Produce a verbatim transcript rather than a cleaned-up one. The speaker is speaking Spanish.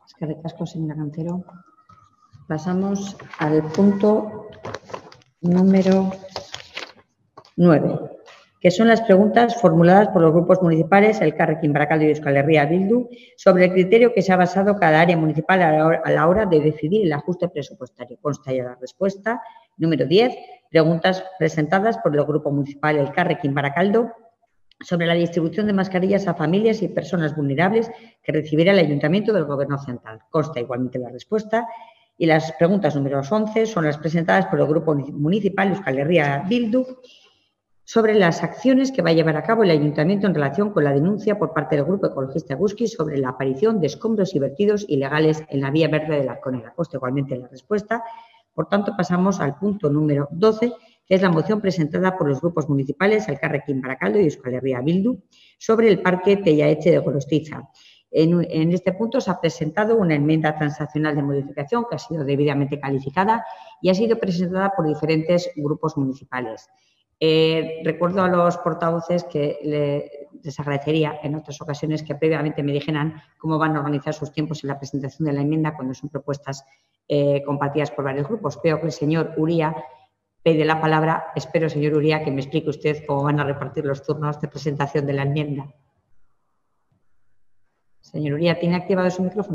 Es que recasco, señora Cancero. Pasamos al punto número nueve, que son las preguntas formuladas por los grupos municipales Elkarrekin Barakaldo y Euskal Herria Bildu sobre el criterio que se ha basado cada área municipal a la hora de decidir el ajuste presupuestario. Consta ya la respuesta. Número diez, preguntas presentadas por el grupo municipal Elkarrekin Barakaldo sobre la distribución de mascarillas a familias y personas vulnerables que recibirá el Ayuntamiento del Gobierno Central. Consta igualmente la respuesta. Y las preguntas número once son las presentadas por el grupo municipal Euskal Herria Bildu sobre las acciones que va a llevar a cabo el Ayuntamiento en relación con la denuncia por parte del Grupo Ecologista Eguski sobre la aparición de escombros y vertidos ilegales en la vía verde de la Conera. Consta igualmente la respuesta. Por tanto, pasamos al punto número doce, que es la moción presentada por los grupos municipales Elkarrekin Barakaldo y Euskal Herria Bildu sobre el Parque Tellaetxe de Gorostiza. En, en este punto se ha presentado una enmienda transaccional de modificación que ha sido debidamente calificada y ha sido presentada por diferentes grupos municipales. Eh, recuerdo a los portavoces que le, les agradecería en otras ocasiones que previamente me dijeran cómo van a organizar sus tiempos en la presentación de la enmienda cuando son propuestas eh, compartidas por varios grupos. Veo que el señor Uría pide la palabra. Espero, señor Uría, que me explique usted cómo van a repartir los turnos de presentación de la enmienda. Señor Uría, ¿tiene activado su micrófono?